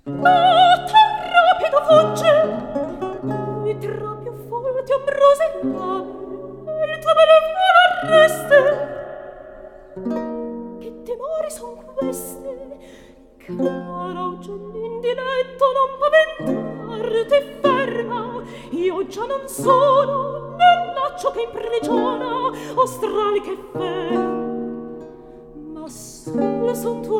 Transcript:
rapido fugge e tra più folti ambrose rame il tuo bel volo arreste. Che temori son queste? Cara uccellin di letto, non paventarti, ferma, io già non sono nel laccio che imprigiona o strali che fe, ma sole son tue